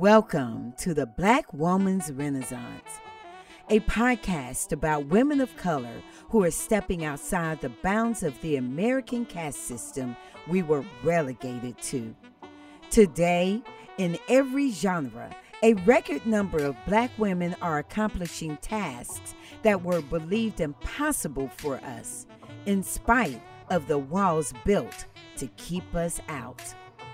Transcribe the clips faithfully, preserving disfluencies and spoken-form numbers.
Welcome to the Black Woman's Renaissance, a podcast about women of color who are stepping outside the bounds of the American caste system we were relegated to. Today, in every genre, a record number of Black women are accomplishing tasks that were believed impossible for us, in spite of the walls built to keep us out.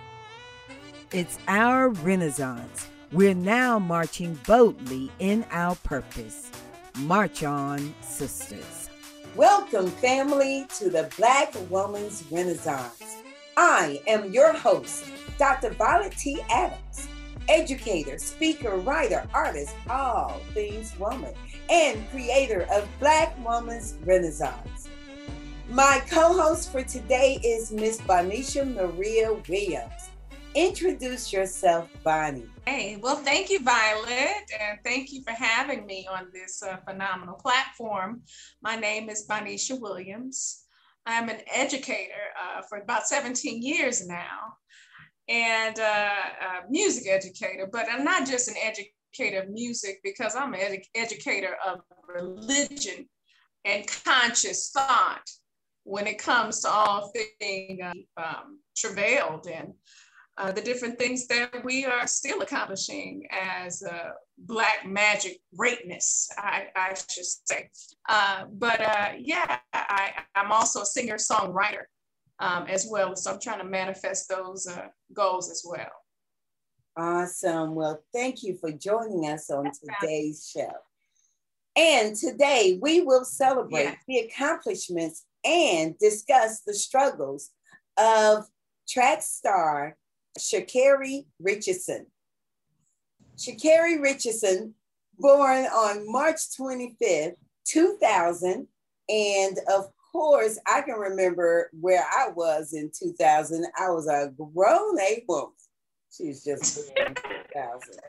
It's our Renaissance. We're now marching boldly in our purpose. March on, sisters. Welcome, family, to the Black Woman's Renaissance. I am your host, Doctor Violet T. Adams, educator, speaker, writer, artist, all things woman, and creator of Black Woman's Renaissance. My co-host for today is Miss Bonisha Maria Williams. Introduce yourself, Bonnie. Hey, well, thank you, Violet, and thank you for having me on this uh, phenomenal platform. My name is Bonisha Williams. I'm an educator uh, for about seventeen years now, and uh, a music educator, but I'm not just an educator of music because I'm an ed- educator of religion and conscious thought when it comes to all things uh, um, travailed and Uh, the different things that we are still accomplishing as uh, Black magic greatness, I, I should say. Uh, but uh, yeah, I, I'm also a singer-songwriter um, as well. So I'm trying to manifest those uh, goals as well. Awesome. Well, thank you for joining us on today's show. And today we will celebrate yeah. the accomplishments and discuss the struggles of track star Sha'Carri Richardson. Sha'Carri Richardson, born on March twenty-fifth, two thousand. And of course, I can remember where I was in two thousand. I was a grown A woman. She was just born in two thousand.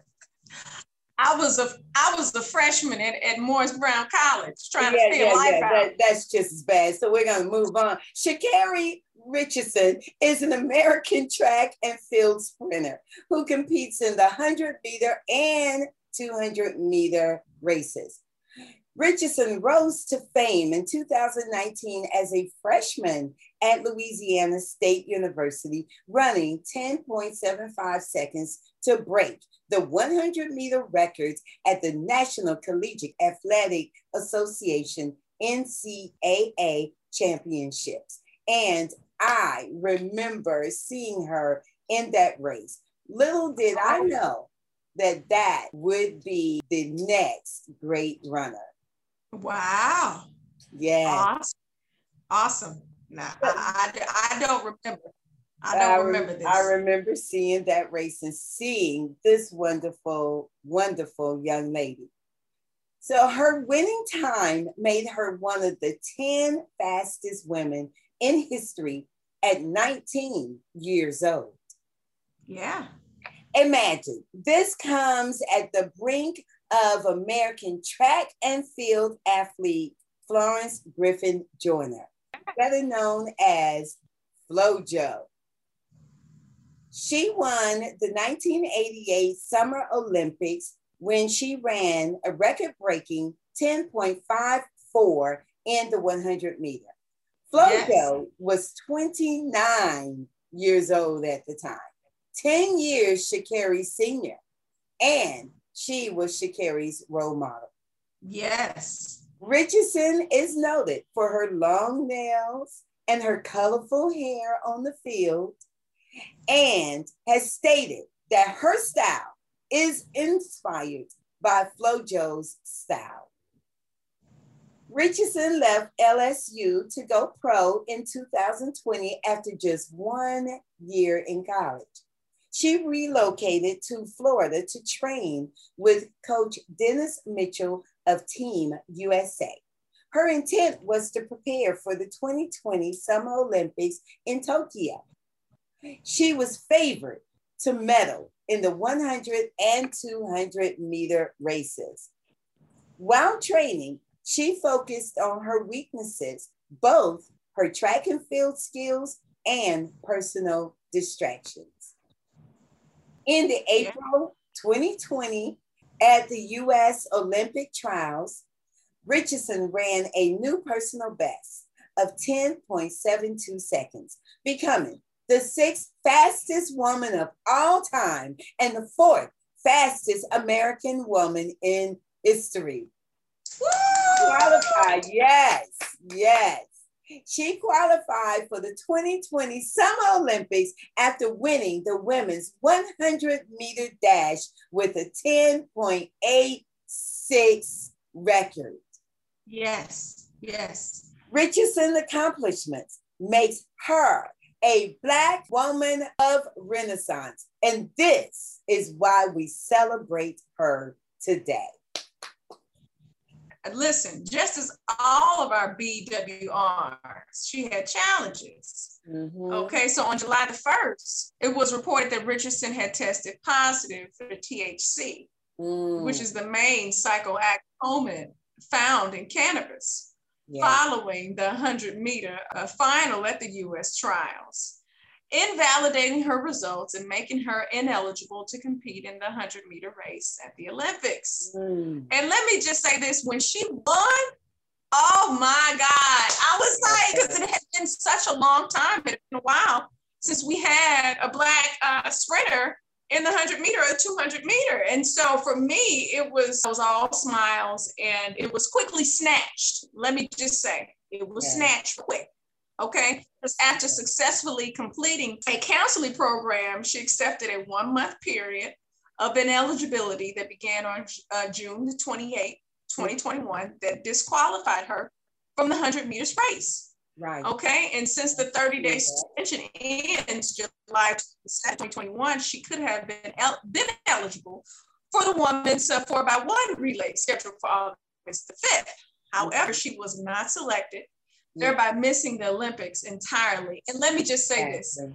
I was a I was a freshman at, at Morris Brown College trying yeah, to stay yeah, life yeah. out. That, that's just as bad. So we're gonna move on. Sha'Carri Richardson is an American track and field sprinter who competes in the one hundred meter and two hundred meter races. Richardson rose to fame in two thousand nineteen as a freshman at Louisiana State University, running ten point seven five seconds to break the one hundred meter records at the National Collegiate Athletic Association N C A A Championships. And I remember seeing her in that race. Little did I know that that would be the next great runner. Wow. Yeah. Awesome. Awesome. Now, I, I, I don't remember. I don't I remember this. I remember seeing that race and seeing this wonderful, wonderful young lady. So her winning time made her one of the ten fastest women in history at nineteen years old. Yeah. Imagine, this comes at the brink of American track and field athlete Florence Griffin Joyner, better known as FloJo. She won the nineteen eighty-eight Summer Olympics when she ran a record-breaking ten point five four in the one hundred meter. FloJo yes. was twenty-nine years old at the time, ten years Sha'Carri's senior, and she was Sha'Carri's role model. Yes. Richardson is noted for her long nails and her colorful hair on the field, and has stated that her style is inspired by FloJo's style. Richardson left L S U to go pro in two thousand twenty after just one year in college. She relocated to Florida to train with Coach Dennis Mitchell of Team U S A. Her intent was to prepare for the twenty twenty Summer Olympics in Tokyo. She was favored to medal in the one hundred and two hundred meter races. While training, she focused on her weaknesses, both her track and field skills and personal distractions. In the April twenty twenty, at the U S Olympic trials, Richardson ran a new personal best of ten point seven two seconds, becoming the sixth fastest woman of all time and the fourth fastest American woman in history. Woo! Qualified, yes, yes. She qualified for the twenty twenty Summer Olympics after winning the women's one hundred meter dash with a ten point eight six record. Yes, yes. Richardson's accomplishments makes her a Black woman of Renaissance, and this is why we celebrate her today. Listen, just as all of our B W Rs, she had challenges. Mm-hmm. Okay, so on July the first, it was reported that Richardson had tested positive for T H C, mm. which is the main psychoactive component found in cannabis, yeah. following the one hundred meter uh, final at the U S trials, invalidating her results and making her ineligible to compete in the one hundred meter race at the Olympics. Mm. And let me just say this, when she won, oh my God, I was like, because it had been such a long time, it had been a while since we had a Black uh, sprinter in the one hundred meter or the two hundred meter. And so for me, it was, it was all smiles, and it was quickly snatched. Let me just say, it was yeah. snatched quick. Okay, because after successfully completing a counseling program, she accepted a one-month period of ineligibility that began on uh, June the twenty-eighth, twenty twenty-one, that disqualified her from the one hundred meters race. Right. Okay, and since the thirty-day suspension ends July twenty twenty-one, she could have been, el- been eligible for the women's uh, four by one relay scheduled for August the fifth. However, she was not selected, thereby missing the Olympics entirely. And let me just say this. It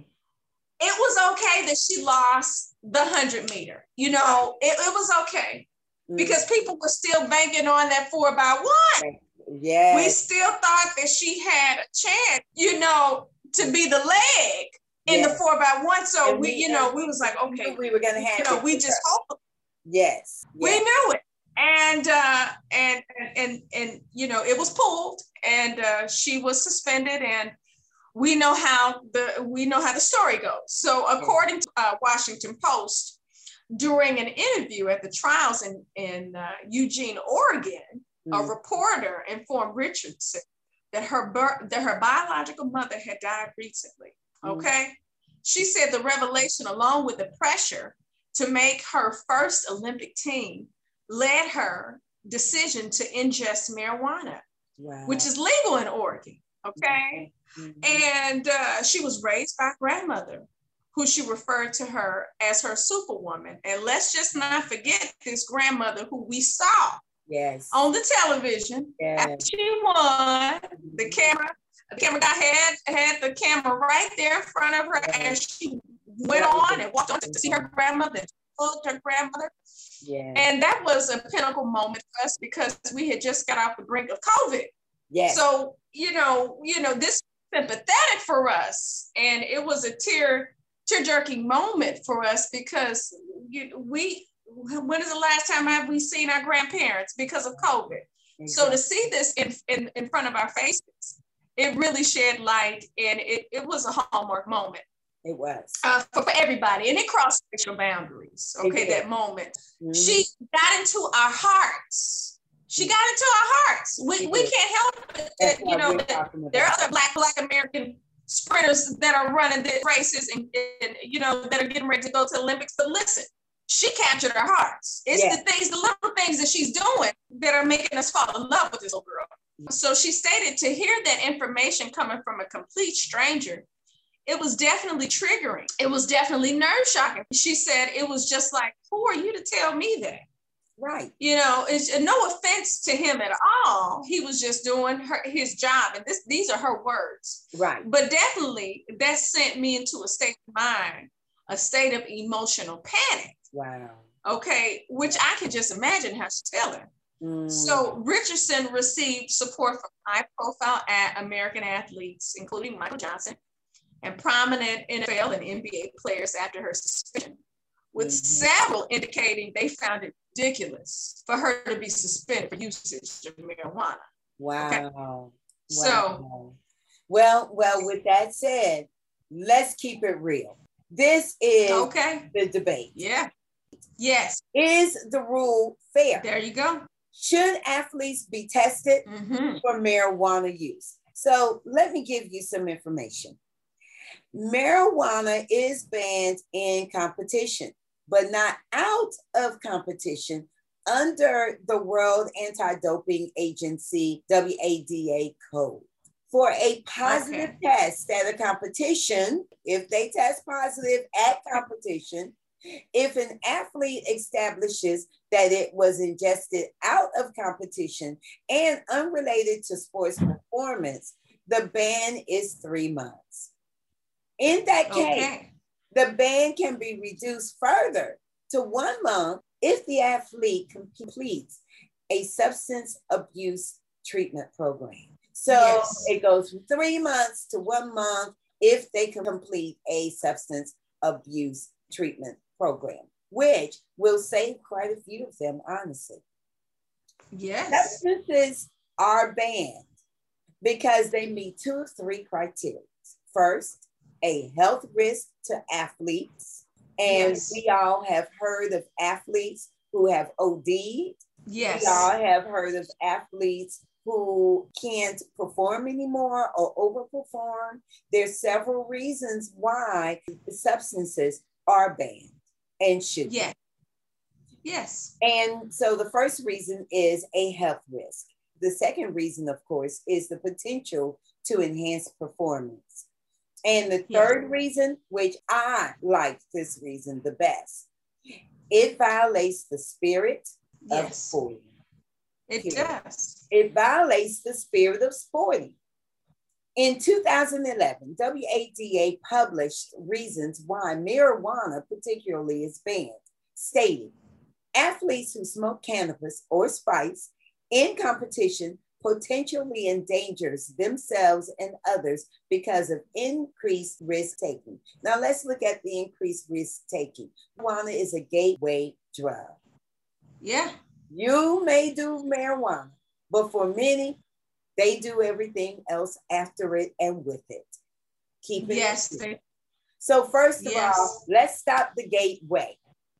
was okay that she lost the one hundred meter. You know, it, it was okay because people were still banking on that four by one. Yeah. We still thought that she had a chance, you know, to be the leg in yes. the four by one. So and we, we, you know, we was like, okay, we were going to have, you know, we just hope. Yes. We yes. knew it. And, uh, and, and, and, and, you know, it was pulled, and uh, she was suspended, and we know how the, we know how the story goes. So according to uh, Washington Post, during an interview at the trials in, in uh, Eugene, Oregon, mm. a reporter informed Richardson that her birth, that her biological mother had died recently. Okay. Mm. She said the revelation, along with the pressure to make her first Olympic team, led her decision to ingest marijuana, wow. which is legal in Oregon, okay? Mm-hmm. And uh, she was raised by a grandmother who she referred to her as her superwoman. And let's just not forget this grandmother who we saw yes. on the television. Yes. After she won, the camera, the camera guy had, had the camera right there in front of her, yes. and she went on and walked on to see her grandmother, and hugged her grandmother. Yeah. And that was a pinnacle moment for us because we had just got off the brink of COVID. Yes. So, you know, you know, this was sympathetic for us. And it was a tear, tear-jerking moment for us because you, we, when is the last time have we seen our grandparents because of COVID? Exactly. So to see this in, in, in front of our faces, it really shed light, and it, it was a hallmark moment. It was. Uh, for, for everybody. And it crossed racial boundaries. Okay, that moment. Mm-hmm. She got into our hearts. She got into our hearts. We, we can't help it. That, you know, that there are other Black, Black American sprinters that are running the races and, and, you know, that are getting ready to go to the Olympics. But listen, she captured our hearts. It's yeah. the things, the little things that she's doing that are making us fall in love with this little girl. Mm-hmm. So she stated to hear that information coming from a complete stranger, it was definitely triggering. It was definitely nerve shocking. She said it was just like, who are you to tell me that? Right. You know, it's no offense to him at all. He was just doing her, his job. And this, these are her words. Right. But definitely that sent me into a state of mind, a state of emotional panic. Wow. Okay. Which I can just imagine how she's feeling. Mm. So Richardson received support from high profile American athletes, including Michael Johnson, and prominent N F L and N B A players after her suspension, with Mm-hmm. several indicating they found it ridiculous for her to be suspended for usage of marijuana. Wow. Okay. Wow. So, well, well, with that said, let's keep it real. This is okay. the debate. Yeah. Yes. Is the rule fair? There you go. Should athletes be tested Mm-hmm. for marijuana use? So let me give you some information. Marijuana is banned in competition, but not out of competition under the World Anti-Doping Agency, W A D A code. For a positive Okay. test at a competition, if they test positive at competition, if an athlete establishes that it was ingested out of competition and unrelated to sports performance, the ban is three months. In that case, Okay. the ban can be reduced further to one month if the athlete completes a substance abuse treatment program. So Yes. it goes from three months to one month if they can complete a substance abuse treatment program, which will save quite a few of them, honestly. Yes. Substances are banned because they meet two of three criteria. First, a health risk to athletes. And Yes. we all have heard of athletes who have O D'd. Yes. We all have heard of athletes who can't perform anymore or overperform. There's several reasons why the substances are banned and should be. Yes. Yes. And so the first reason is a health risk. The second reason, of course, is the potential to enhance performance. And the third Yes. reason, which I like this reason the best, it violates the spirit of Yes. sporting. It Period. does. It violates the spirit of sporting. In two thousand eleven, W A D A published reasons why marijuana particularly is banned, stating athletes who smoke cannabis or spice in competition potentially endangers themselves and others because of increased risk taking. Now let's look at the increased risk taking. Marijuana is a gateway drug. Yeah. You may do marijuana, but for many, they do everything else after it and with it. Keep it. Yes. They, So first of Yes. all, let's stop the gateway.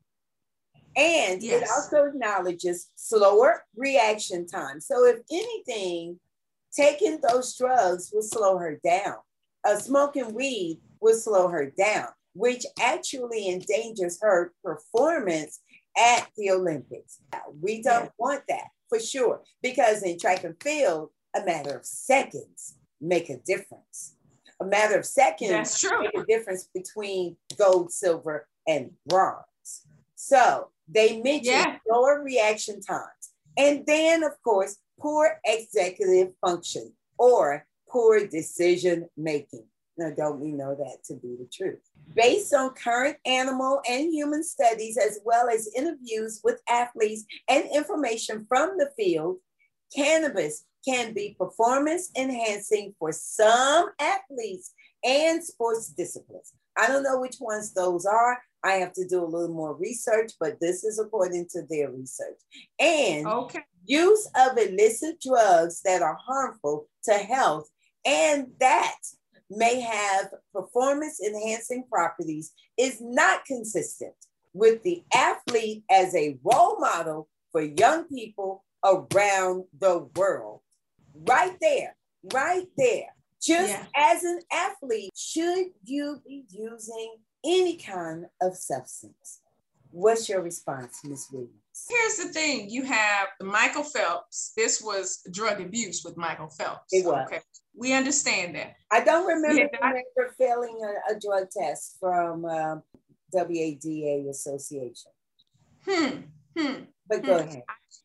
And it Yes. also acknowledges slower reaction time. So if anything, taking those drugs will slow her down. Uh, smoking weed will slow her down, which actually endangers her performance at the Olympics. We don't Yeah. want that for sure, because in track and field, a matter of seconds make a difference. A matter of seconds That's true. make a difference between gold, silver, and bronze. So they mention Yeah. slower reaction times. And then, of course, poor executive function or poor decision making. Now, don't we know that to be the truth? Based on current animal and human studies, as well as interviews with athletes and information from the field, cannabis can be performance enhancing for some athletes and sports disciplines. I don't know which ones those are. I have to do a little more research, but this is according to their research. And Okay. use of illicit drugs that are harmful to health and that may have performance enhancing properties is not consistent with the athlete as a role model for young people around the world. Right there, right there. Just Yeah. as an athlete, should you be using any kind of substance? What's your response, Miz Williams? Here's the thing. You have Michael Phelps. This was drug abuse with Michael Phelps. It was. Okay. We understand that. I don't remember, Yeah, I- remember failing a, a drug test from um, W A D A Association. Hmm. Hmm. But go Hmm. ahead.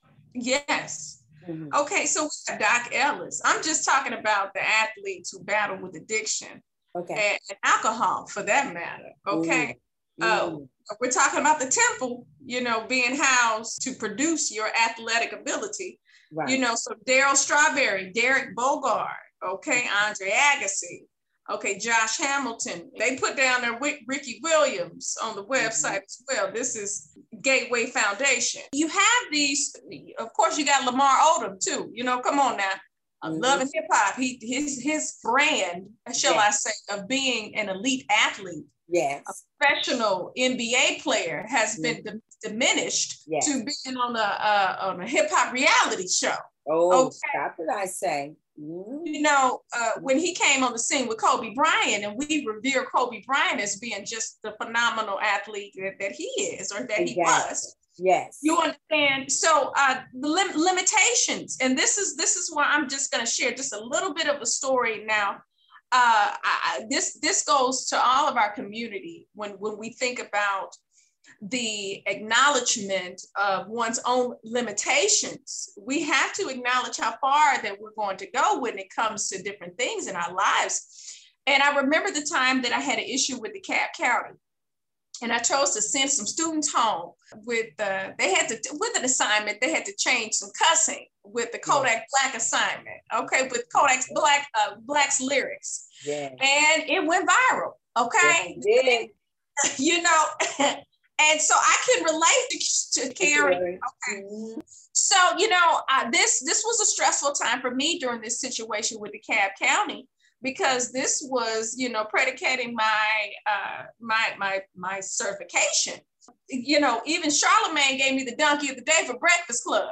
Yes. Mhm. Okay, so we have Doc Ellis. I'm just talking about the athletes who battle with addiction Okay. and, and alcohol for that matter. Okay. Ooh. Uh, Ooh. we're talking about the temple, you know, being housed to produce your athletic ability. Right. You know, so Daryl Strawberry, Derek Bogard, okay, Andre Agassi, Okay, Josh Hamilton. They put down there Ricky Williams on the website mm-hmm. as well. This is Gateway Foundation. You have these, of course, you got Lamar Odom too. You know, come on now. Mm-hmm. Love and hip hop. He his his brand, shall yes. I say, of being an elite athlete, yes, a professional N B A player, has mm-hmm. been d- diminished yes. to being on a uh, on a hip hop reality show. Oh, okay. Stop it! I say. Mm-hmm. You know, uh, when he came on the scene with Kobe Bryant, and we revere Kobe Bryant as being just the phenomenal athlete that, that he is, or that exactly. he was. Yes. You understand? So uh, the lim- limitations, and this is this is why I'm just going to share just a little bit of a story now. Uh, I, this this goes to all of our community when when we think about the acknowledgement of one's own limitations. We have to acknowledge how far that we're going to go when it comes to different things in our lives. And I remember the time that I had an issue with DeKalb County. And I chose to send some students home with, uh, they had to, with an assignment, they had to change some cussing with the Kodak Black assignment, okay, with Kodak's Black, uh, Black's lyrics. Yeah. And it went viral, okay? Yeah. You know, and so I can relate to, to Carrie. Okay. Mm-hmm. So, you know, uh, this, this was a stressful time for me during this situation with DeKalb County, because this was, you know, predicating my uh, my my my certification. You know, even Charlemagne gave me the donkey of the day for Breakfast Club.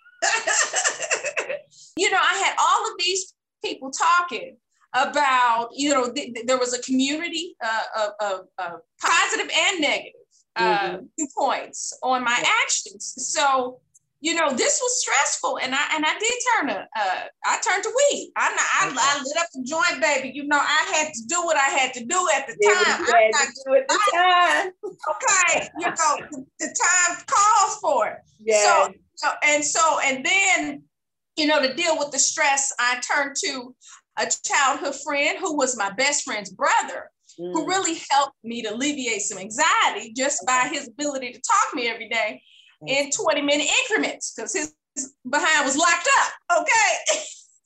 You know, I had all of these people talking about, you know, th- th- there was a community uh, of, of, of positive and negative uh, mm-hmm. points on my yeah. actions. So, you know, this was stressful, and I and I did turn to uh, I turned to weed. I, I, okay. I lit up the joint, baby. You know, I had to do what I had to do at the yeah, time. You had to do it at the time. Okay, you know, the, the time calls for it. Yeah. So, so and so and then, you know, to deal with the stress, I turned to a childhood friend who was my best friend's brother, mm. who really helped me to alleviate some anxiety just okay. by his ability to talk to me every day in twenty minute increments, because his behind was locked up. Okay.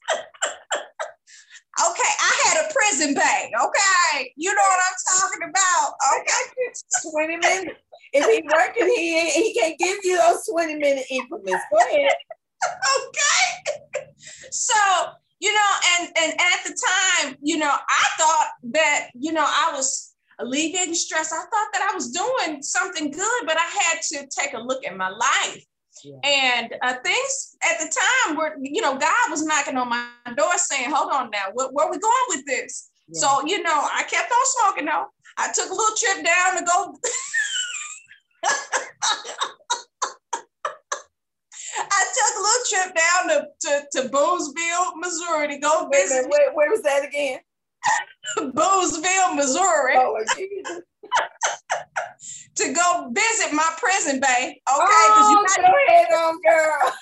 Okay, I had a prison bag. Okay, you know what I'm talking about. Okay, twenty minutes. If he working, he he can't give you those twenty minute increments. Go ahead. Okay. So, you know, and and at the time, you know, I thought that, you know, I was alleviating stress. I thought that I was doing something good, but I had to take a look at my life. Yeah. And uh, things at the time were, you know, God was knocking on my door saying, hold on now, where, where are we going with this? Yeah. So, you know, I kept on smoking though. I took a little trip down to go. I took a little trip down to, to, to Boozeville, Missouri to go visit. Wait, where, where was that again? Boozeville, Missouri. Oh, Jesus. To go visit my prison bay. Okay. Oh, you go ahead on, girl.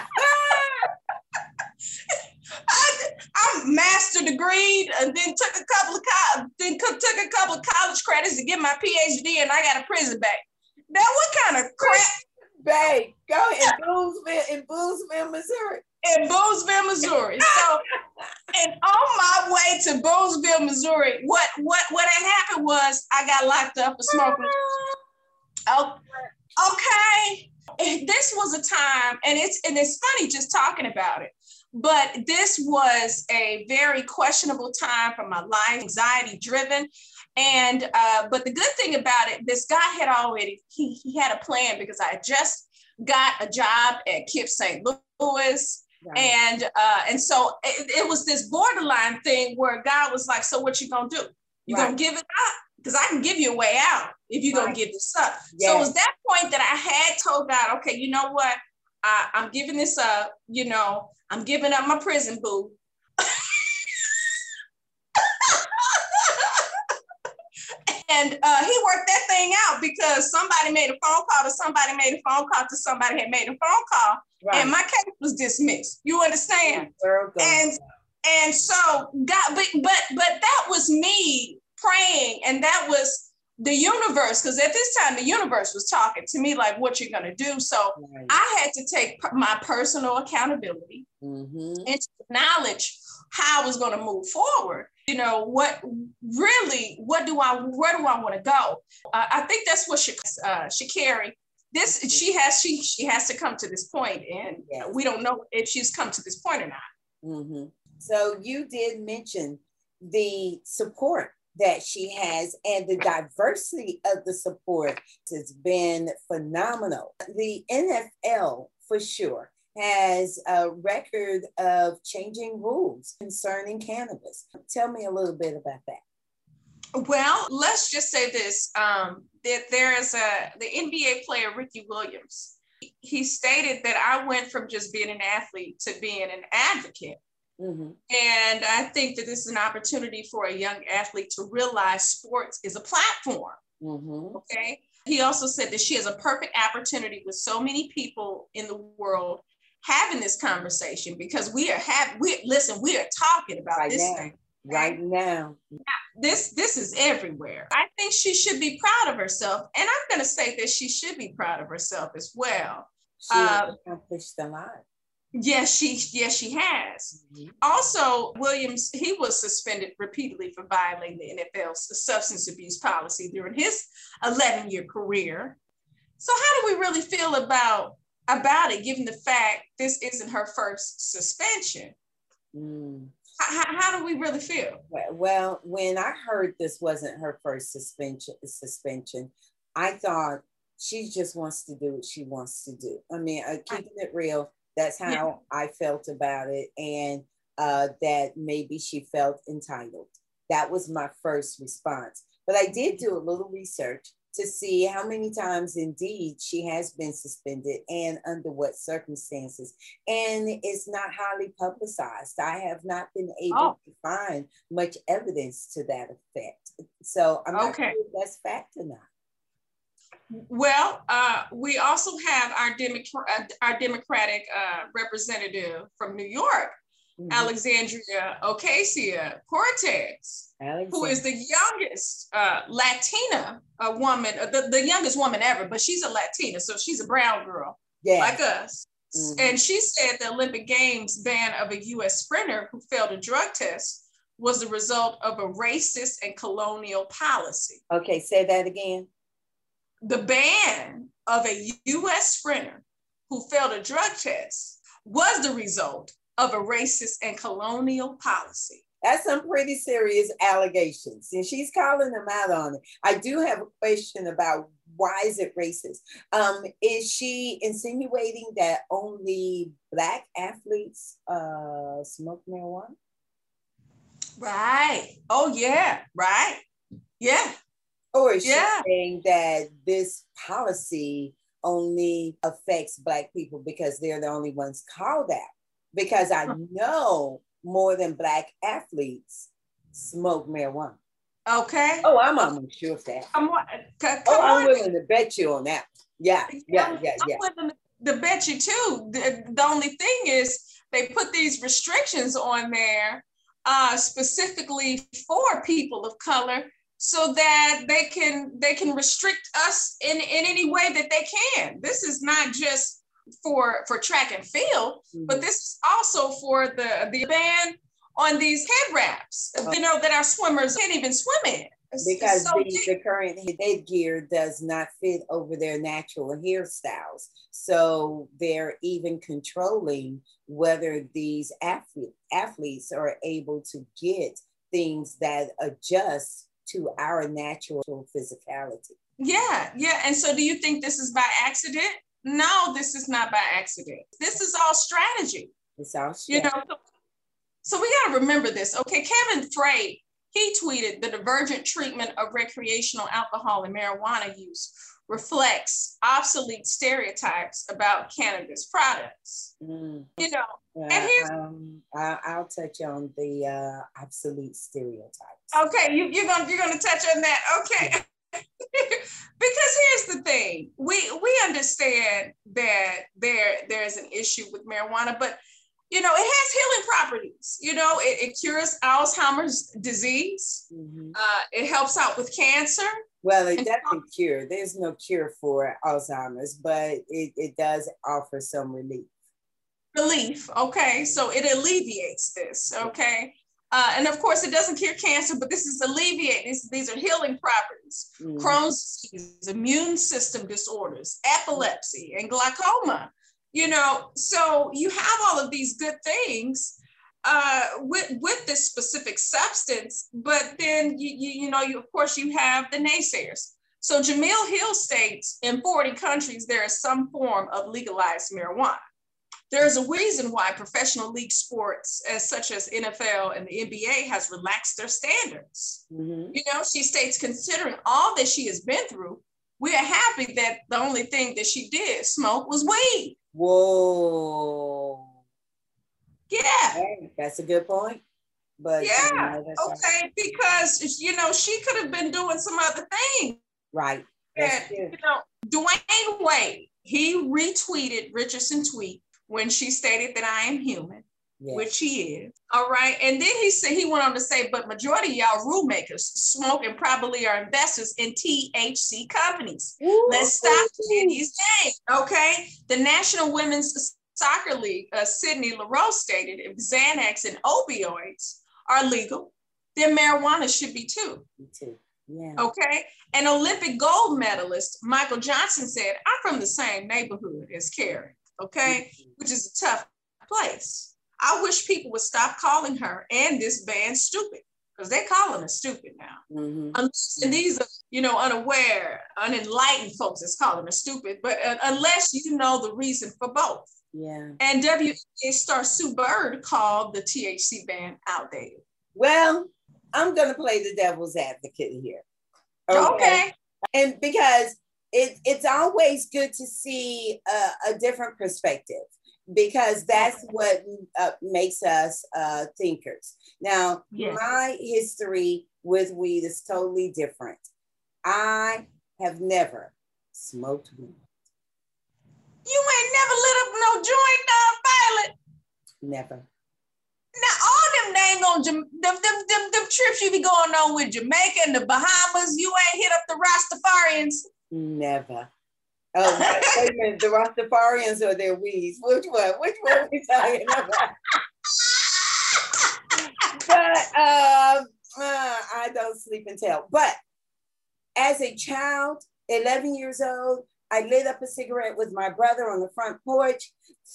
I, I'm master degree, and then took a couple of co- then took a couple of college credits to get my P H D, and I got a prison bay. Now, what kind of crap? Bay, go in Boozeville, in Boozeville, Missouri. In Boozeville, Missouri. So, and on my way to Boozeville, Missouri, what what what had happened was I got locked up for smoking. Oh, okay. This was a time, and it's and it's funny just talking about it, but this was a very questionable time for my life, anxiety driven. And uh, but the good thing about it, this guy had already he he had a plan, because I just got a job at K I P Saint Louis. Right. And uh, and so it, it was this borderline thing where God was like, so what you gonna do? You right. gonna give it up? Because I can give you a way out if you're right. gonna give this up. Yes. So it was that point that I had told God, okay, you know what? I, I'm giving this up, you know, I'm giving up my prison boo. And uh, he worked that thing out, because somebody made a phone call to somebody made a phone call to somebody had made a phone call, right. and my case was dismissed. You understand? And and so God, but but but that was me praying, and that was the universe, because at this time the universe was talking to me like, what you're gonna do. So right. I had to take my personal accountability mm-hmm. and to acknowledge how I was gonna move forward. you know, what really, what do I, where do I want to go? Uh, I think that's what Sha- uh, Sha'Carri, this, she has, she, she has to come to this point, and Yes. we don't know if she's come to this point or not. Mm-hmm. So you did mention the support that she has, and the diversity of the support has been phenomenal. The N F L, for sure, has a record of changing rules concerning cannabis. Tell me a little bit about that. Well, let's just say this, um, that there is a, the N B A player, Ricky Williams. He stated that I went from just being an athlete to being an advocate. Mm-hmm. And I think that this is an opportunity for a young athlete to realize sports is a platform. Mm-hmm. Okay. He also said that she has a perfect opportunity with so many people in the world having this conversation, because we are having, we listen, we are talking about right this now. thing. Right now. This, this is everywhere. I think she should be proud of herself. And I'm going to say that she should be proud of herself as well. She uh, accomplished a lot. Yes, she yes, she has. Mm-hmm. Also, Williams, he was suspended repeatedly for violating the N F L's substance abuse policy during his eleven-year career. So how do we really feel about, about it, given the fact this isn't her first suspension? Mm. How, how do we really feel? Well, when I heard this wasn't her first suspension, suspension, I thought she just wants to do what she wants to do. I mean, uh, keeping it real, that's how yeah. I felt about it, and uh, that maybe she felt entitled. That was my first response. But I did do a little research to see how many times indeed she has been suspended and under what circumstances. And it's not highly publicized. I have not been able oh. to find much evidence to that effect. So I'm not okay. sure if that's fact or not. Well, uh, we also have our, Democrat, our Democratic uh, representative from New York, mm-hmm. Alexandria Ocasio-Cortez, who is the youngest uh, Latina uh, woman, uh, the, the youngest woman ever, but she's a Latina, so she's a brown girl yeah. like us. Mm-hmm. And she said the Olympic Games ban of a U S sprinter who failed a drug test was the result of a racist and colonial policy. Okay, say that again. The ban of a U S sprinter who failed a drug test was the result of a racist and colonial policy. That's some pretty serious allegations, and she's calling them out on it. I do have a question about why is it racist? Um, is she insinuating that only Black athletes uh, smoke marijuana? Right. Oh, yeah. Right. Yeah. Or is yeah. she saying that this policy only affects Black people because they're the only ones called out? Because I know more than Black athletes smoke marijuana. Okay. Oh, I'm almost sure of that. Come on. Come oh, I'm on. willing to bet you on that. Yeah, yeah, yeah, yeah. I'm willing to bet you too. The, the only thing is they put these restrictions on there uh, specifically for people of color, so that they can they can restrict us in, in any way that they can. This is not just for, for track and field, mm-hmm. but this is also for the, the ban on these head wraps, oh. you know, that our swimmers can't even swim in. It's, because it's so the, the current headgear does not fit over their natural hairstyles. So they're even controlling whether these athlete, athletes are able to get things that adjust to our natural physicality. Yeah, yeah. And so do you think this is by accident? No, this is not by accident. This is all strategy. It's all strategy. You know, so, so we got to remember this. Okay, Kevin Frey, he tweeted the divergent treatment of recreational alcohol and marijuana use reflects obsolete stereotypes about cannabis products. Mm. You know, uh, and here's um, I, I'll touch on the uh, obsolete stereotypes. Okay, you, you're gonna you're gonna touch on that. Okay, yeah. Because here's the thing: we we understand that there there's an issue with marijuana, but you know, it has healing properties. You know, it, it cures Alzheimer's disease. Mm-hmm. Uh, it helps out with cancer. Well, it doesn't cure. There's no cure for Alzheimer's, but it, it does offer some relief. Relief, okay. So it alleviates this, okay. Uh, and of course, it doesn't cure cancer, but this is alleviate. This, these are healing properties. Mm-hmm. Crohn's disease, immune system disorders, epilepsy, and glaucoma. You know, so you have all of these good things uh, with, with this specific substance, but then, you, you, you know, you, of course, you have the naysayers. So Jamil Hill states in forty countries, there is some form of legalized marijuana. There's a reason why professional league sports, as such as N F L and the N B A, has relaxed their standards. Mm-hmm. You know, she states, considering all that she has been through, we are happy that the only thing that she did smoke was weed. Whoa. Yeah. Hey, that's a good point. But yeah, you know, okay, right. Because, you know, she could have been doing some other thing. Right. And, you know, Dwayne Wade, he retweeted Richardson's tweet when she stated that I am human, yes. Which he is. All right. And then he said, he went on to say, but majority of y'all rule makers smoke and probably are investors in T H C companies. Ooh. Let's stop saying these names. Okay. The National Women's Soccer League, uh, Sydney LaRose stated, if Xanax and opioids are legal, then marijuana should be too. Me too. Yeah. Okay. An Olympic gold medalist, Michael Johnson, said, I'm from the same neighborhood as Carrie. Okay, mm-hmm. Which is a tough place. I wish people would stop calling her and this band stupid, because they're calling her stupid now. Mm-hmm. Unless, and these are, you know, unaware, unenlightened folks that's calling her stupid, but uh, unless you know the reason for both. Yeah. And W N B A star Sue Bird called the T H C ban outdated. Well, I'm going to play the devil's advocate here. Okay. okay. And because It, it's always good to see a, a different perspective, because that's what uh, makes us uh, thinkers. Now, yes. My history with weed is totally different. I have never smoked weed. You ain't never lit up no joint, uh, Violet? Never. Now, all them names on them, them, them, them, them trips you be going on with Jamaica and the Bahamas, you ain't hit up the Rastafarians? Never. Oh, wait a minute. The Rastafarians or their weeds? Which one? Which one are we talking about? But um, uh, I don't sleep and tell. But as a child, eleven years old, I lit up a cigarette with my brother on the front porch.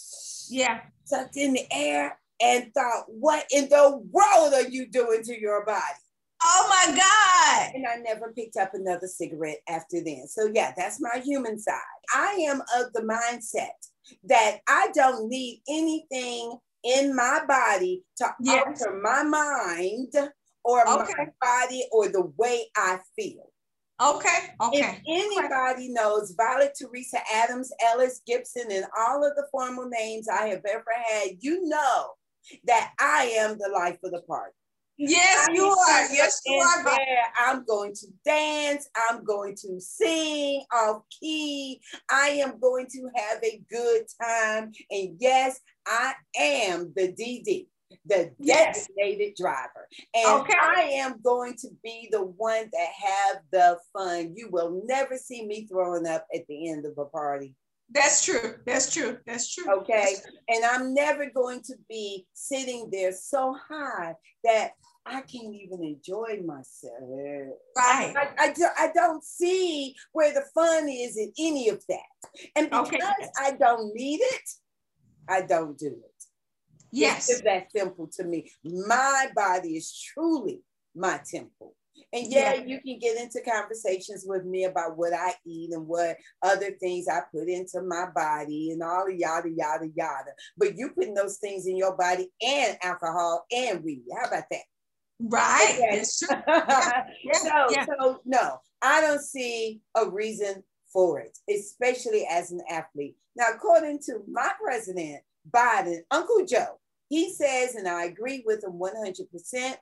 Yeah. Sucked in the air and thought, what in the world are you doing to your body? Oh my God. And I never picked up another cigarette after then. So yeah, that's my human side. I am of the mindset that I don't need anything in my body to yes. alter my mind or okay. my body or the way I feel. Okay, okay. If anybody okay. knows Violet Teresa Adams, Ellis Gibson, and all of the formal names I have ever had, you know that I am the life of the party. Yes, you are. Yes, you are. There, I'm going to dance. I'm going to sing off key. I am going to have a good time. And yes, I am the D D, the yes. designated driver. And okay. I am going to be the one that have the fun. You will never see me throwing up at the end of a party. That's true. That's true. That's true. Okay. That's true. And I'm never going to be sitting there so high that I can't even enjoy myself. Right. I, I, I don't see where the fun is in any of that. And because okay. I don't need it, I don't do it. Yes. It's that simple to me. My body is truly my temple. And yeah, yeah, you can get into conversations with me about what I eat and what other things I put into my body and all the yada, yada, yada. But you putting those things in your body and alcohol and weed. How about that? Right. Okay. It's true. Yeah. Yeah. so, yeah. so, no, I don't see a reason for it, especially as an athlete. Now, according to my president, Biden, Uncle Joe, he says, and I agree with him one hundred percent,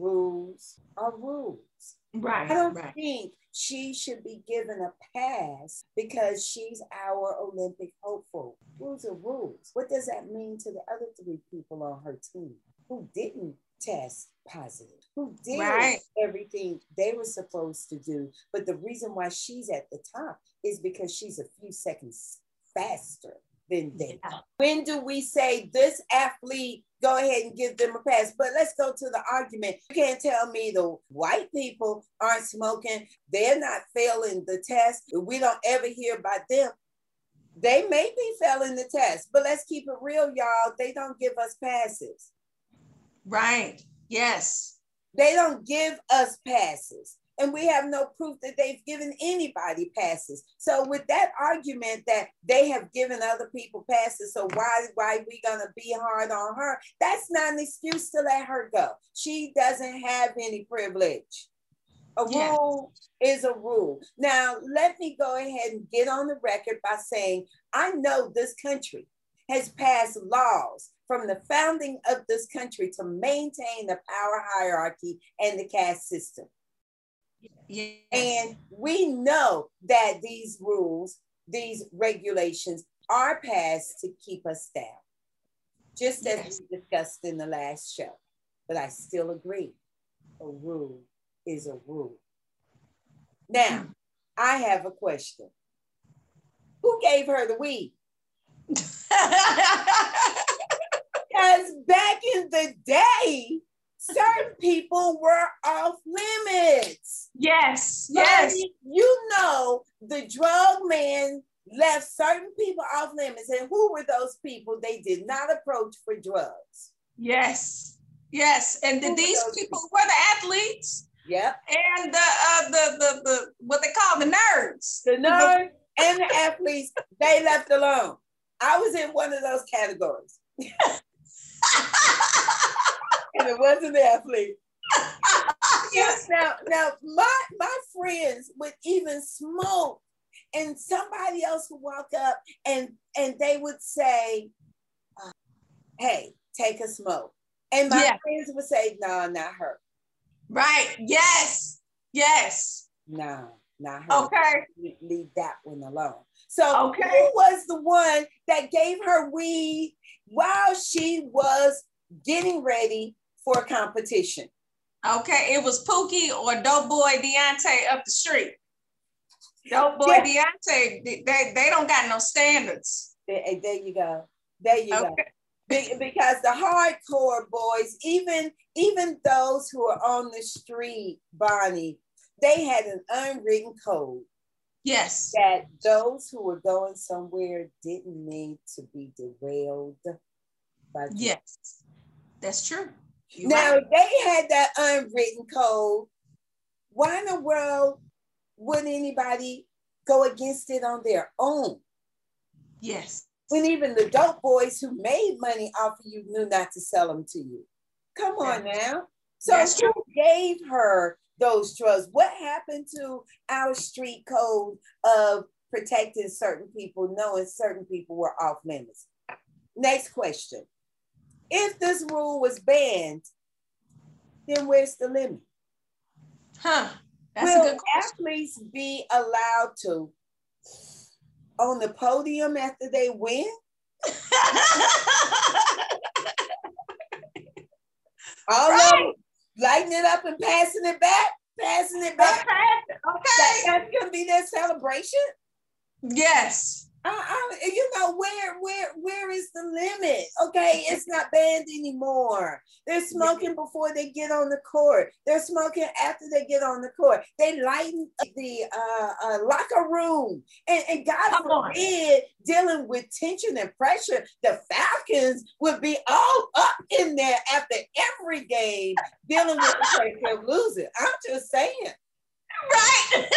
rules are rules. Right. I don't right. think she should be given a pass because she's our Olympic hopeful. Rules are rules. What does that mean to the other three people on her team who didn't test positive, who did right. everything they were supposed to do? But the reason why she's at the top is because she's a few seconds faster vendetta. Yeah. When do we say this athlete, go ahead and give them a pass? But let's go to the argument. You can't tell me the white people aren't smoking. They're not failing the test. We don't ever hear about them. They may be failing the test, but let's keep it real, y'all. They don't give us passes. Right. Yes. They don't give us passes. And we have no proof that they've given anybody passes. So with that argument that they have given other people passes, so why, why we gonna be hard on her? That's not an excuse to let her go. She doesn't have any privilege. A rule yes. is a rule. Now, let me go ahead and get on the record by saying, I know this country has passed laws from the founding of this country to maintain the power hierarchy and the caste system. Yes. And we know that these rules, these regulations are passed to keep us down, just yes. as we discussed in the last show. But I still agree, a rule is a rule. Now, mm. I have a question. Who gave her the weed? Because back in the day, certain people were off limits. Yes, yes. But you know, the drug man left certain people off limits. And who were those people they did not approach for drugs? Yes, yes. And the, these people, people were the athletes. Yep. And the, uh, the, the, the, what they call the nerds. The nerds and the athletes, they left alone. I was in one of those categories. And it wasn't the athlete. Yes. Now, now my, my friends would even smoke, and somebody else would walk up and, and they would say, uh, hey, take a smoke. And my yeah. friends would say, no, not her. Right. Yes. Yes. No, not her. Okay. Leave that one alone. So okay. who was the one that gave her weed while she was getting ready for competition? Okay, it was Pookie or Dope Boy Deontay up the street. Dope Boy yeah. Deontay, they, they don't got no standards. There, there you go. There you okay. go. Because the hardcore boys, even, even those who are on the street, Bonnie, they had an unwritten code. Yes. That those who were going somewhere didn't need to be derailed by drugs. Yes, that's true. You're now, right. They had that unwritten code. Why in the world would anybody go against it on their own? Yes. When even the dope boys who made money off of you knew not to sell them to you. Come on yeah. now. So that's who true. Gave her those drugs? What happened to our street code of protecting certain people, knowing certain people were off limits? Next question. If this rule was banned, then where's the limit? Huh. That's Will a good question. Athletes be allowed to on the podium after they win? All right. of them lighting it up and passing it back, passing it back. Okay. Okay. That, that's gonna be their celebration. Yes. I, I, you know, where, where, where is the limit? Okay, it's not banned anymore. They're smoking before they get on the court. They're smoking after they get on the court. They lighten the uh, uh, locker room. And, and God Come forbid, on. Dealing with tension and pressure, the Falcons would be all up in there after every game, dealing with the pressure of losing. I'm just saying. Right.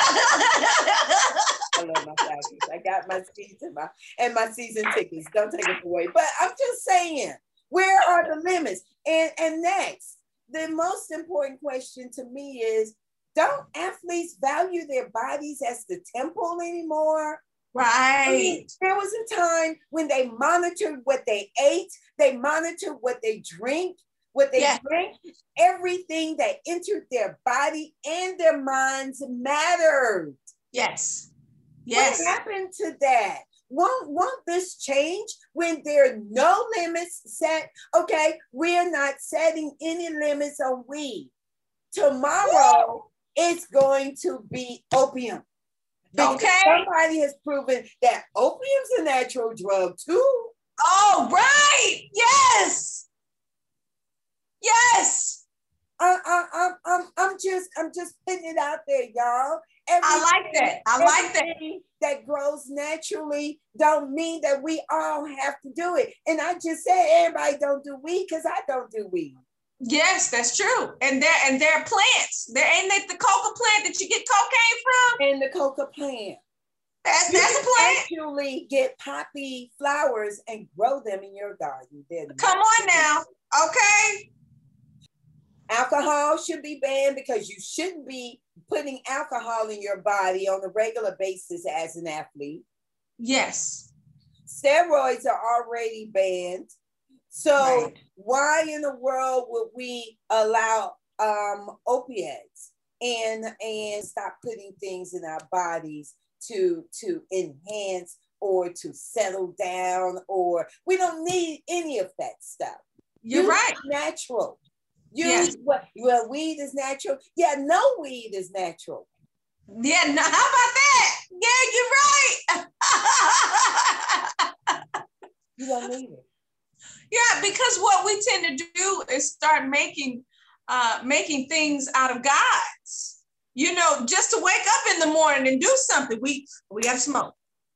I love my Falcons. I got my season my, and my season tickets. Don't take it away. But I'm just saying, where are the limits? And, and next, the most important question to me is, don't athletes value their bodies as the temple anymore? Right. I mean, there was a time when they monitored what they ate, they monitored what they drink, what they yes. drink, everything that entered their body and their minds mattered. Yes. Yes. What happened to that? Won't, won't this change when there are no limits set? Okay, we're not setting any limits on weed. Tomorrow, Woo! It's going to be opium. Because Okay. somebody has proven that opium's a natural drug too. Oh, right. Yes. Yes. I, I, I'm, I'm, I'm just, I'm just putting it out there, y'all. Everything, I like that. I like that. That grows naturally don't mean that we all have to do it. And I just said everybody don't do weed because I don't do weed. Yes, that's true. And there and there are plants. There ain't that the coca plant that you get cocaine from. And the coca plant. That's you that's a plant. Actually, get poppy flowers and grow them in your garden. They're Come on now, okay. Alcohol should be banned because you shouldn't be putting alcohol in your body on a regular basis as an athlete. Yes. Steroids are already banned. So right. Why in the world would we allow um, opiates and, and stop putting things in our bodies to, to enhance or to settle down, or we don't need any of that stuff. You're Use right. Natural. Use yes. what? Well, weed is natural. Yeah, no weed is natural. Yeah, no, how about that? Yeah, you're right. You don't need it. Yeah, because what we tend to do is start making uh, making things out of gods. You know, just to wake up in the morning and do something, we we got to smoke.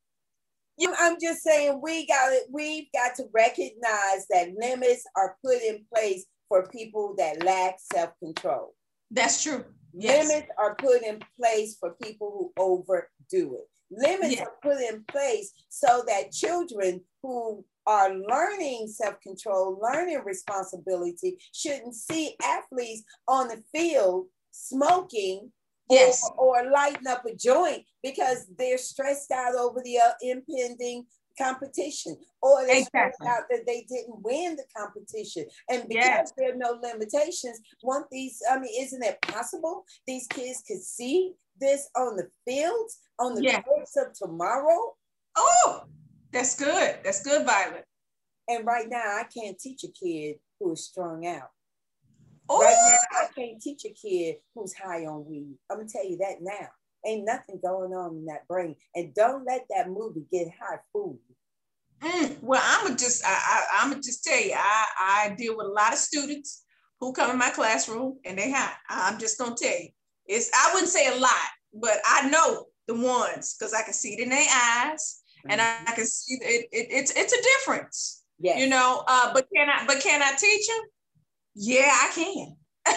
I'm just saying we got it. We've got to recognize that limits are put in place for people that lack self-control. That's true. Yes. Limits are put in place for people who overdo it. Limits yes. are put in place so that children who are learning self-control, learning responsibility, shouldn't see athletes on the field smoking yes. or, or lighting up a joint because they're stressed out over the uh, impending competition, or they're stressed exactly. out that they didn't win the competition. And because yes. there are no limitations, won't these, I mean, isn't it possible these kids could see this on the fields, on the yes. courts of tomorrow? Oh, that's good. That's good, Violet. And right now, I can't teach a kid who is strung out. Ooh. Right now, I can't teach a kid who's high on weed. I'm going to tell you that now. Ain't nothing going on in that brain. And don't let that movie get high food. Mm, well, I'm going to just, I, I, I'm going to just tell you, I, I deal with a lot of students who come in my classroom and they high. I'm just going to tell you. It's, I wouldn't say a lot, but I know the ones because I can see it in their eyes. And I, I can see it, it. It's it's a difference, yes. you know. Uh, but can I? But can I teach them? Yeah, I can. I,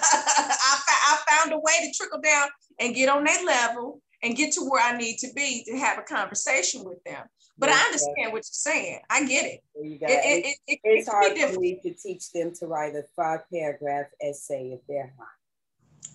I found a way to trickle down and get on their level and get to where I need to be to have a conversation with them. But I understand what you're saying. I get it. You got it, it, it, it it's it hard for me to teach them to write a five paragraph essay if they're high.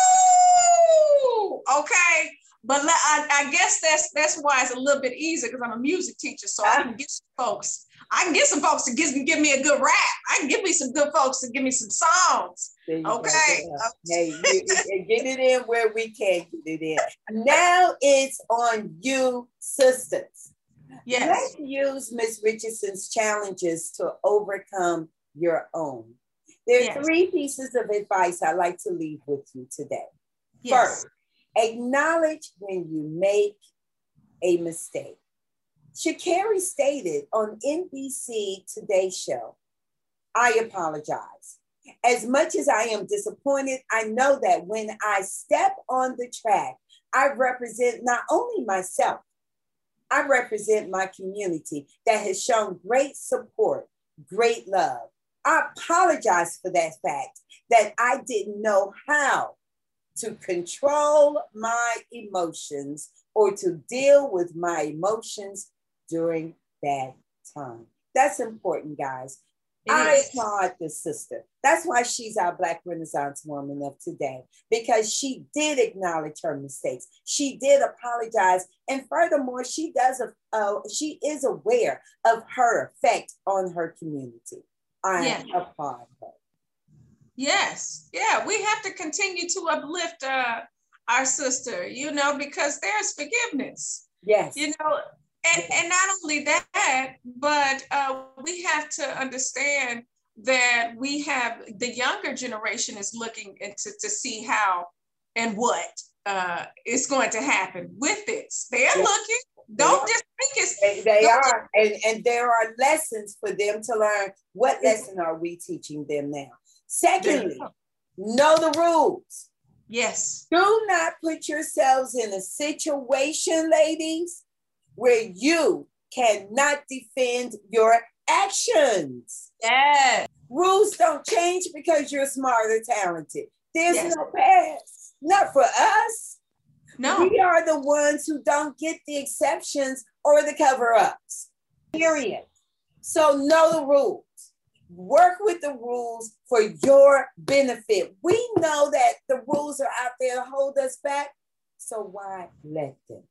Oh, okay. But I, I guess that's that's why it's a little bit easier because I'm a music teacher, so I can get some folks. I can get some folks to give, give me a good rap. I can give me some good folks to give me some songs. Okay. Hey, you, get it in where we can get it in. Now it's on you, sisters. Yes. Let's use Miss Richardson's challenges to overcome your own. There are yes. three pieces of advice I'd like to leave with you today. Yes. First, acknowledge when you make a mistake. Sha'Carri stated on N B C Today Show, I apologize. As much as I am disappointed, I know that when I step on the track, I represent not only myself, I represent my community that has shown great support, great love. I apologize for that fact that I didn't know how to control my emotions or to deal with my emotions during that time. That's important, guys. It I is. applaud this sister. That's why she's our Black Renaissance woman of today, because she did acknowledge her mistakes. She did apologize. And furthermore, she does a, uh, she is aware of her effect on her community. I yeah. applaud her. Yes. Yeah, we have to continue to uplift uh, our sister, you know, because there's forgiveness. Yes. You know, and, yes. and not only that, but uh, we have to understand that we have the younger generation is looking into to see how and what uh, is going to happen with this. They're yeah. looking. Don't just think it's. They, they are. And, and there are lessons for them to learn. What lesson are we teaching them now? Secondly, know the rules. Yes. Do not put yourselves in a situation, ladies, where you cannot defend your actions. Yes. Rules don't change because you're smart or talented. There's yes. no pass. Not for us. No. We are the ones who don't get the exceptions or the cover-ups. Period. So know the rules. Work with the rules for your benefit. We know that the rules are out there to hold us back, so why let them?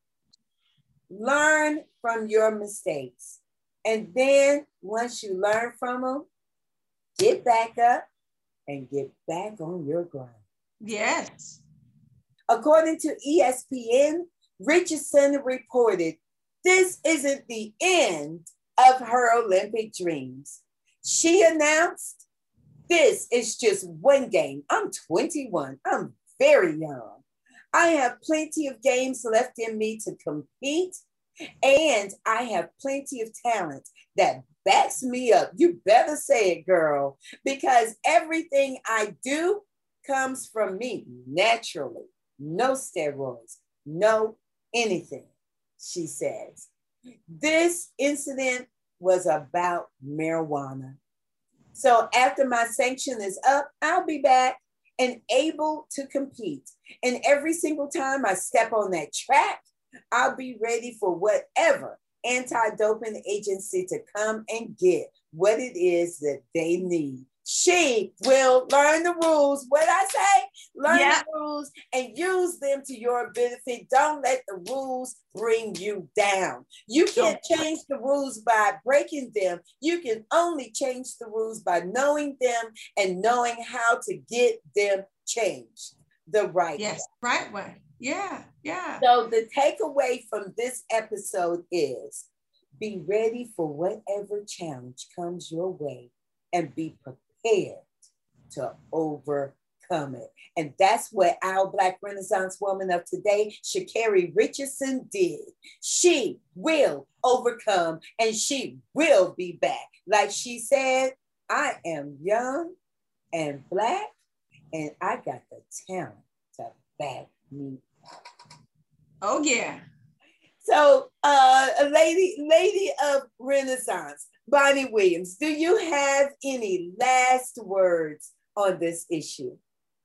Learn from your mistakes. And then once you learn from them, get back up and get back on your grind. Yes. According to E S P N, Richardson reported, this isn't the end of her Olympic dreams. She announced, this is just one game. I'm twenty-one. I'm very young. I have plenty of games left in me to compete, and I have plenty of talent that backs me up. You better say it, girl, because everything I do comes from me naturally. No steroids, no anything, she says. This incident was about marijuana. So after my sanction is up, I'll be back and able to compete. And every single time I step on that track, I'll be ready for whatever anti-doping agency to come and get what it is that they need. She will learn the rules. What I say? Learn yeah. the rules and use them to your benefit. Don't let the rules bring you down. You can't change the rules by breaking them. You can only change the rules by knowing them and knowing how to get them changed the right yes, way. Right way. Yeah, yeah. So the takeaway from this episode is be ready for whatever challenge comes your way and be prepared to overcome it. And that's what our Black Renaissance woman of today, Sha'Carri Richardson, did. She will overcome and she will be back. Like she said, I am young and Black and I got the talent to back me up. Oh yeah. So uh, a lady, lady of Renaissance, Bonnie Williams, do you have any last words on this issue?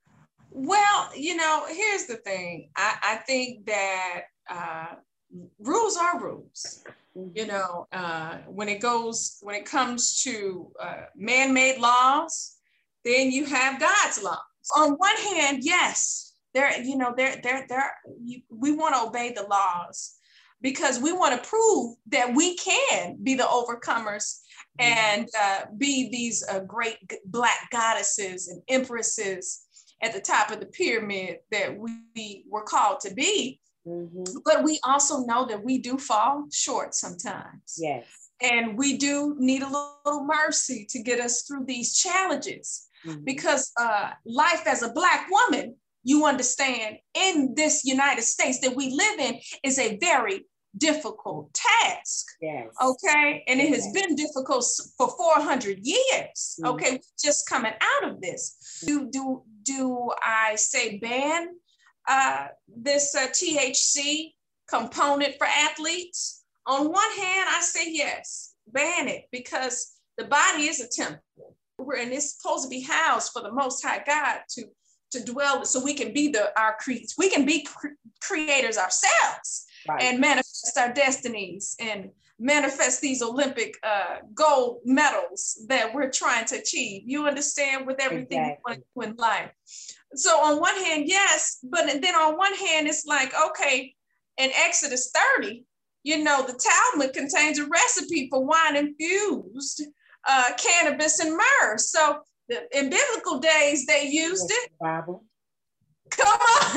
Well, you know, here's the thing. I, I think that uh, rules are rules. You know, uh, when it goes, when it comes to uh, man-made laws, then you have God's laws. On one hand, yes, there, you know, there, there, there. We want to obey the laws, because we want to prove that we can be the overcomers and uh, be these uh, great Black goddesses and empresses at the top of the pyramid that we were called to be. Mm-hmm. But we also know that we do fall short sometimes. Yes. And we do need a little mercy to get us through these challenges. Mm-hmm. Because uh, life as a Black woman, you understand, in this United States that we live in is a very difficult task. Yes. Okay. And it has yes. been difficult for four hundred years. Mm-hmm. Okay. Just coming out of this. Do, do, do I say ban uh, this uh, T H C component for athletes? On one hand, I say yes, ban it, because the body is a temple. We're, and it's supposed to be housed for the Most High God to to dwell, so we can be the our creators. We can be cre- creators ourselves, right, and manifest our destinies and manifest these Olympic uh, gold medals that we're trying to achieve. You understand, with everything exactly. you want in life. So on one hand, yes, but then on one hand, it's like, okay, in Exodus thirty, you know, the Talmud contains a recipe for wine infused uh, cannabis and myrrh. So in biblical days, they used it. Bible. Come on.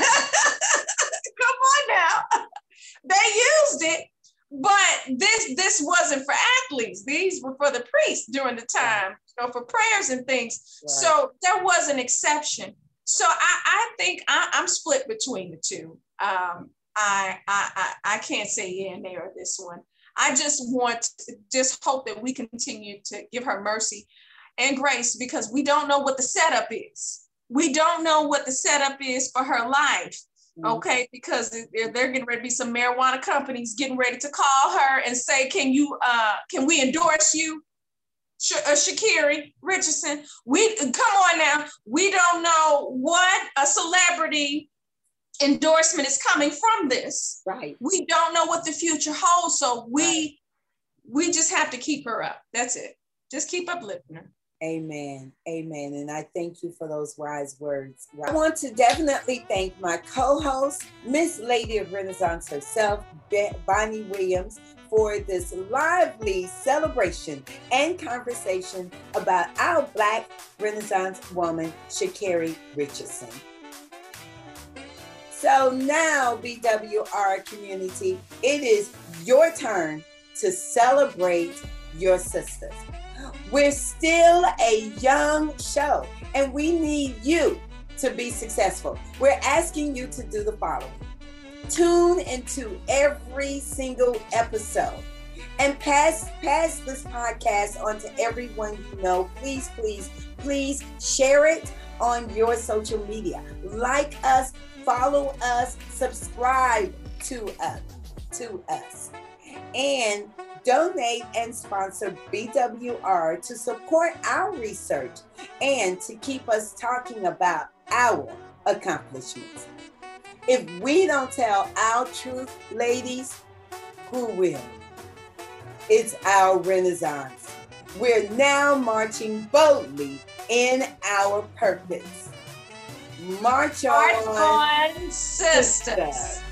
Come on now. They used it, but this this wasn't for athletes. These were for the priests during the time, you know, for prayers and things. Right. So there was an exception. So I, I think I, I'm split between the two. Um, I, I, I, I can't say yeah and nay or this one. I just want to just hope that we continue to give her mercy and grace, because we don't know what the setup is. We don't know what the setup is for her life. Okay, because they're, they're getting ready to be some marijuana companies getting ready to call her and say, can you, uh, can we endorse you, Sh- uh, Sha'Carri Richardson? We, come on now, we don't know what a celebrity endorsement is coming from this. Right. We don't know what the future holds, so we, right. we just have to keep her up. That's it. Just keep uplifting her. Amen. Amen. And I thank you for those wise words. I want to definitely thank my co-host, Miss Lady of Renaissance herself, Bonnie Williams, for this lively celebration and conversation about our Black Renaissance woman, Sha'Carri Richardson. So now, B W R community, it is your turn to celebrate your sisters. We're still a young show, and we need you to be successful. We're asking you to do the following. Tune into every single episode and pass, pass this podcast on to everyone you know. Please, please, please share it on your social media. Like us, follow us, subscribe to us, to us. And donate and sponsor B W R to support our research and to keep us talking about our accomplishments. If we don't tell our truth, ladies, who will? It's our Renaissance. We're now marching boldly in our purpose. March on, March on, sisters. sisters.